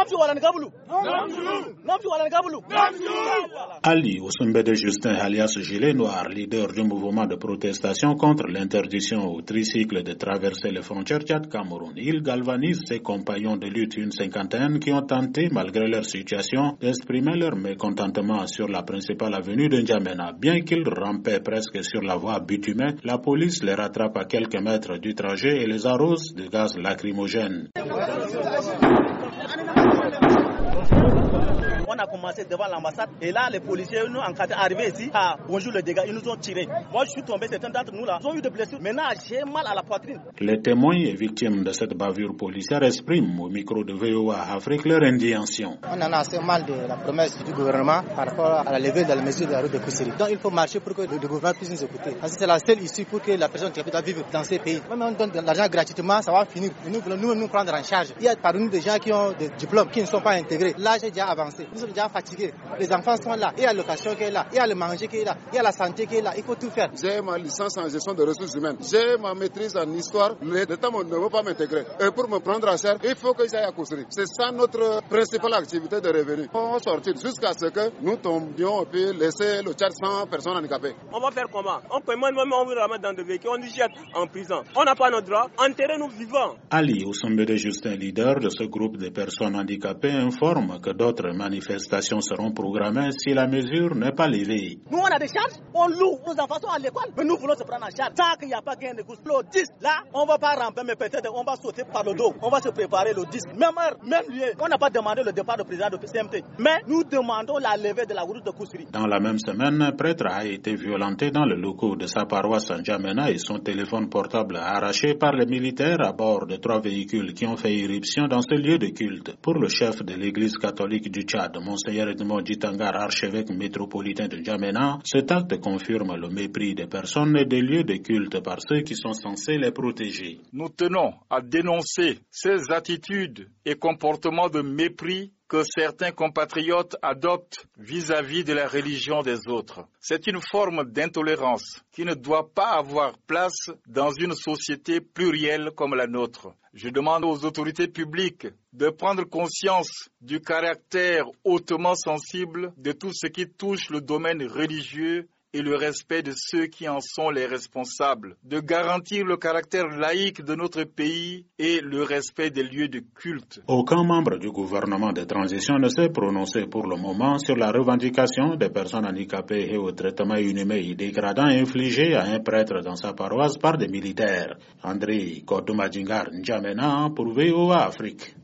Ali Osumbede Justin alias Gilet Noir, leader du mouvement de protestation contre l'interdiction au tricycle de traverser les frontières Tchad-Cameroun. Il galvanise ses compagnons de lutte, une cinquantaine, qui ont tenté, malgré leur situation, d'exprimer leur mécontentement sur la principale avenue de N'Djamena. Bien qu'ils rampaient presque sur la voie bitumée, la police les rattrape à quelques mètres du trajet et les arrose de gaz lacrymogène. On a commencé devant l'ambassade et là les policiers nous encadrés arrivés ici à bonjour le dégât, ils nous ont tiré. Moi je suis tombé, certains d'entre nous là, ils ont eu des blessures. Maintenant j'ai mal à la poitrine. Les témoins et victimes de cette bavure policière expriment au micro de VOA Afrique leur indignation. On en a assez mal de la promesse du gouvernement par rapport à la levée de la mesure de la route de Koussiri. Donc il faut marcher pour que le gouvernement puisse nous écouter. Parce que c'est la seule issue pour que la personne qui doit vivre dans ces pays. Même on donne de l'argent gratuitement, ça va finir. Et nous voulons nous prendre en charge. Il y a parmi nous des gens qui ont des diplômes qui ne sont pas intégrés. L'âge est déjà avancé. Nous sommes déjà fatigués. Les enfants sont là. Il y a l'allocation qui est là. Il y a le manger qui est là. Il y a la santé qui est là. Il faut tout faire. J'ai ma licence en gestion de ressources humaines. J'ai ma maîtrise en histoire. L'État ne veut pas m'intégrer. Et pour me prendre en charge, il faut que j'aille à Koussiri. C'est ça notre principale activité de revenu. On va sortir jusqu'à ce que nous tombions et puis laisser le Tchad sans personnes handicapées. On va faire comment? On peut même on veut la mettre dans des véhicules, on nous jette en prison. On n'a pas notre droit. Enterrez-nous vivants. Ali Osumbede Justin, leader de ce groupe de personnes handicapées, informe que d'autres manifestations seront programmées si la mesure n'est pas levée. Nous on a des charges, on loue, nos enfants sont à l'école, mais nous voulons se prendre en charge. Tant qu'il n'y a pas gain de cause, le 10, là, on va pas ramper, mais peut-être on va sauter par le dos. On va se préparer le 10. Même heure, même lieu. On n'a pas demandé le départ du président de CMT, mais nous demandons la levée de la route de Koussiri. Dans la même semaine, un prêtre a été violenté dans le locaux de sa paroisse en N'Djamena et son téléphone portable arraché par les militaires à bord de 3 véhicules qui ont fait irruption dans ce lieu de culte. Pour le chef de l'église catholique du Tchad, Monseigneur Edmond Djitangar, archevêque métropolitain de N'Djamena, cet acte confirme le mépris des personnes et des lieux de culte par ceux qui sont censés les protéger. Nous tenons à dénoncer ces attitudes et comportements de mépris que certains compatriotes adoptent vis-à-vis de la religion des autres. C'est une forme d'intolérance qui ne doit pas avoir place dans une société plurielle comme la nôtre. Je demande aux autorités publiques de prendre conscience du caractère hautement sensible de tout ce qui touche le domaine religieux et le respect de ceux qui en sont les responsables, de garantir le caractère laïque de notre pays et le respect des lieux de culte. Aucun membre du gouvernement de transition ne s'est prononcé pour le moment sur la revendication des personnes handicapées et au traitement inhumain et dégradant infligé à un prêtre dans sa paroisse par des militaires. André Kodomadjingar N'Djamena pour VOA Afrique.